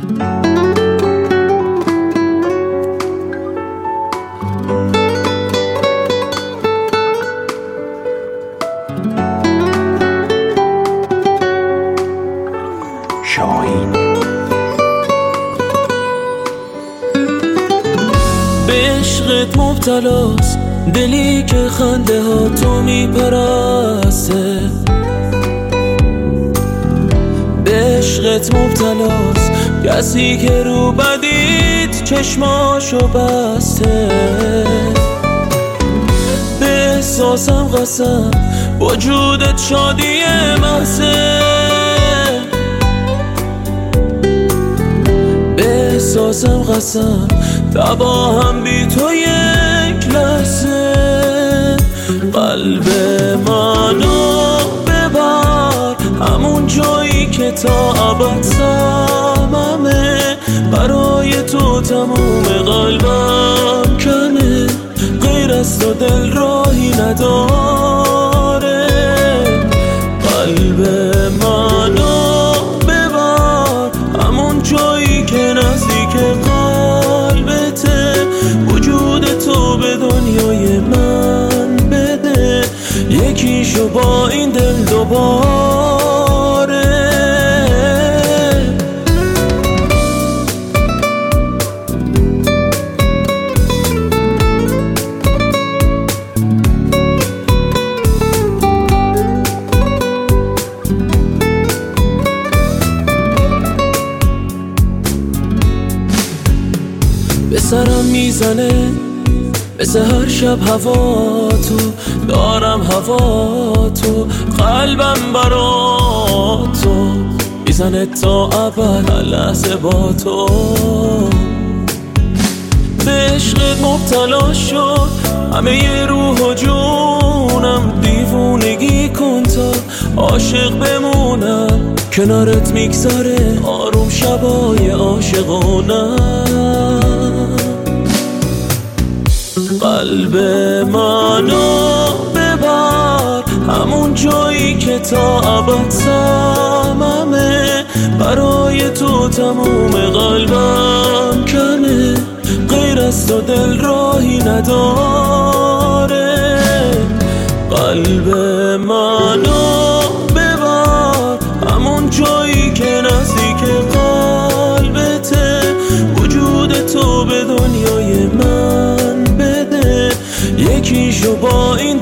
به عشقت مبتلاست دلی که خنده ها تو میپرسته، به عشقت مبتلاست کسی که رو بدید چشماشو بسته. به احساسم قسم وجودت شادی محضه، به احساسم قسم تباهم بی تو یک لحظه. قلب منو ببر همون جایی که تا ابد صممه، برای تو تموم قلبم کنه، غیر از تو دل راهی نداره. قلب منو ببر همون جایی که نزدیک قلبته، وجود تو به دنیای من بده، یکیشو با این دل دوباره. به سرم میزنه مثل هر شب هوا تو، دارم هوا تو، قلبم برا تو میزنه تا ابد هر لحظه با تو. به عشقت مبتلا شد همه روح و جونم، دیوونگی کن تا عاشق بمونم، کنارت میگذره آروم شبای عاشقونم. قلب منو ببر همون جایی که تا ابد صممه، برای تو تموم قلبم کنه، غیر از تو دل راهی نداره. قلب منو ببر همون جایی که نزدیک قلبته، وجود تو به دنیای من بده، یکیشو با این